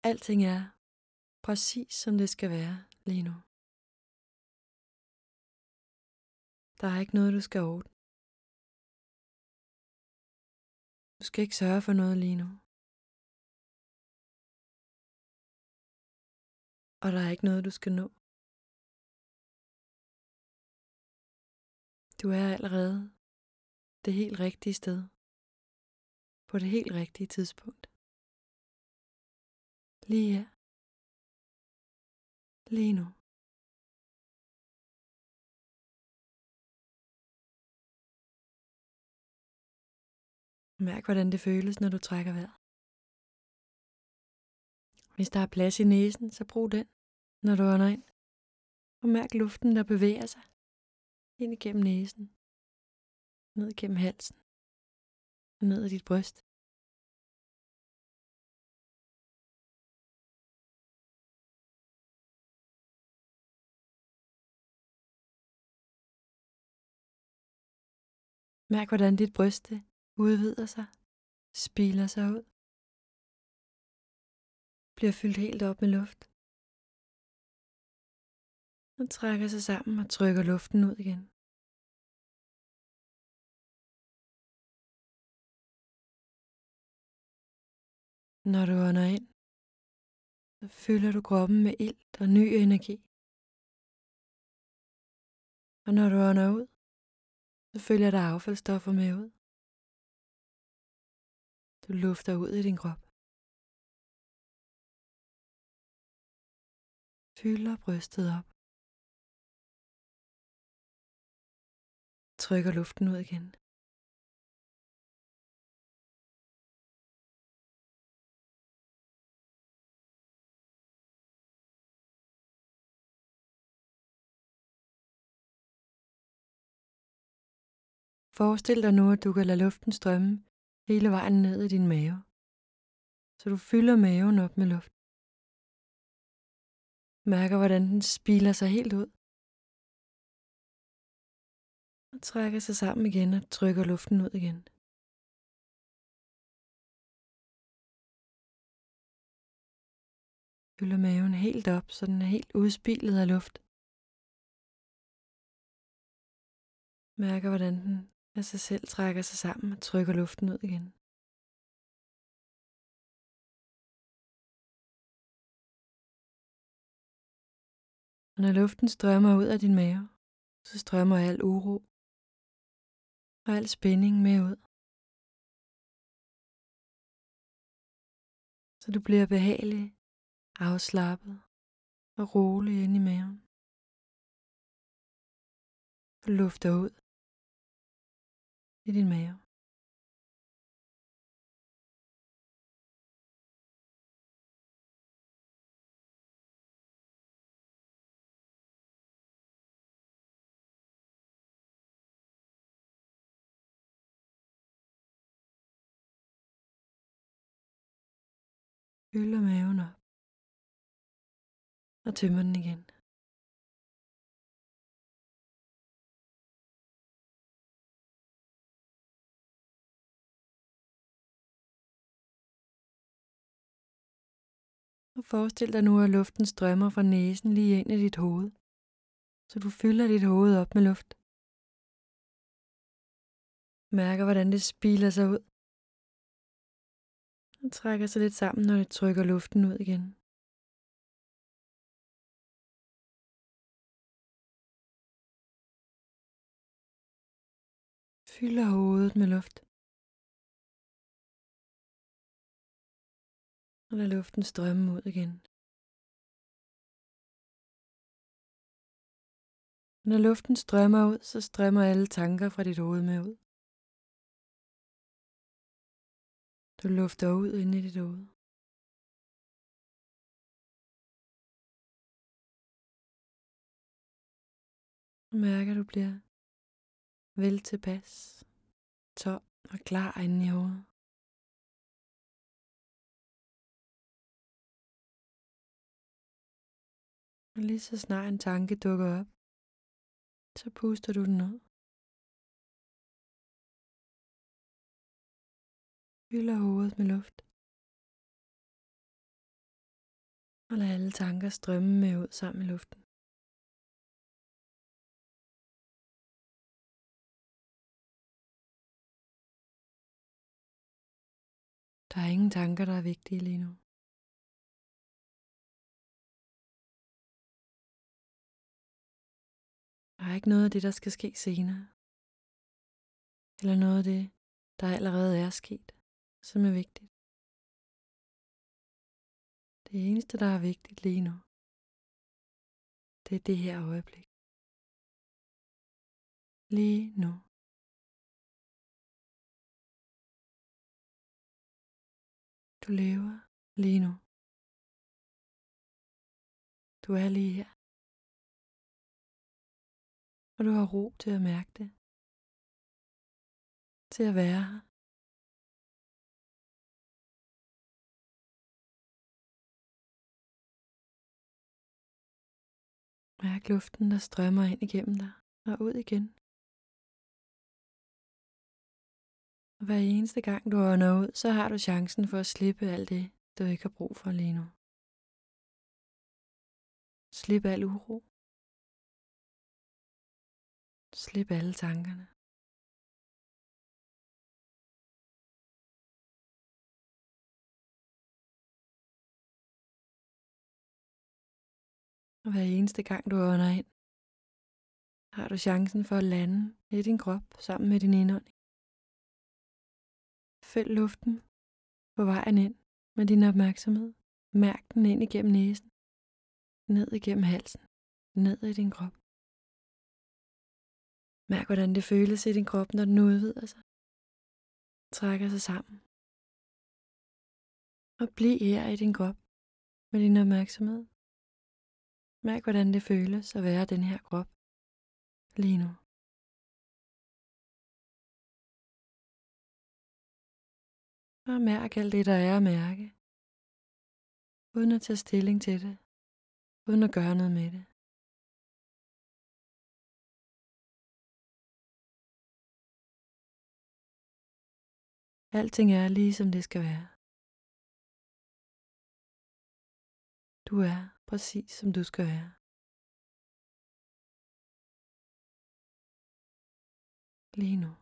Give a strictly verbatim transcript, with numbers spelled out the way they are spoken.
Alting er præcis som det skal være lige nu. Der er ikke noget, du skal ordne. Du skal ikke sørge for noget lige nu. Og der er ikke noget, du skal nå. Du er allerede det helt rigtige sted. På det helt rigtige tidspunkt. Lige her. Lige nu. Mærk, hvordan det føles, når du trækker vejret. Hvis der er plads i næsen, så brug den, når du ånder ind. Og mærk luften, der bevæger sig. Ind igennem næsen. Ned igennem halsen. Og ned i dit bryst. Mærk, hvordan dit bryst udvider sig. Spiler sig ud. Bliver fyldt helt op med luft. Og trækker sig sammen og trykker luften ud igen. Når du ånder ind, så fylder du kroppen med ilt og ny energi. Og når du ånder ud, så følger der affaldsstoffer med ud. Du lufter ud i din krop. Fylder brystet op. Trykker luften ud igen. Forestil dig nu, at du kan lade luften strømme hele vejen ned i din mave. Så du fylder maven op med luft. Mærker, hvordan den spiler sig helt ud. Og trækker sig sammen igen og trykker luften ud igen. Fylder maven helt op, så den er helt udspilet af luft. Mærker, hvordan den af sig selv trækker sig sammen og trykker luften ud igen. Og når luften strømmer ud af din mave, så strømmer al uro og al spænding med ud. Så du bliver behagelig, afslappet og rolig inde i maven. Og lufter ud i din mave. Fylder maven op og tømmer den igen. Og forestil dig nu, at luften strømmer fra næsen lige ind i dit hoved, så du fylder dit hoved op med luft. Mærker, hvordan det spiler sig ud. Og trækker sig lidt sammen, når det trykker luften ud igen. Fylder hovedet med luft. Og lad luften strømme ud igen. Når luften strømmer ud, så strømmer alle tanker fra dit hoved med ud. Du lufter ud ind i dit hoved. Og mærker, du bliver vel tilpas, tom og klar inde i hovedet. Og lige så snart en tanke dukker op, så puster du den ud. Fylder hovedet med luft. Og lad alle tanker strømme med ud sammen i luften. Der er ingen tanker, der er vigtige lige nu. Der er ikke noget af det, der skal ske senere. Eller noget af det, der allerede er sket, som er vigtigt. Det eneste, der er vigtigt lige nu, det er det her øjeblik. Lige nu. Du lever lige nu. Du er lige her. Og du har ro til at mærke det. Til at være her. Mærk luften, der strømmer ind igennem dig og ud igen. Og hver eneste gang du ånder ud, så har du chancen for at slippe alt det, du ikke har brug for lige nu. Slip al uro. Slip alle tankerne. Og hver eneste gang du ånder ind, har du chancen for at lande i din krop sammen med din indånding. Følg luften på vejen ind med din opmærksomhed. Mærk den ind igennem næsen, ned igennem halsen, ned i din krop. Mærk, hvordan det føles i din krop, når den udvider sig. Trækker sig sammen. Og bliv her i din krop med din opmærksomhed. Mærk, hvordan det føles at være den her krop lige nu. Og mærk alt det, der er at mærke. Uden at tage stilling til det. Uden at gøre noget med det. Alting er lige som det skal være. Du er præcis som du skal være. Lige nu.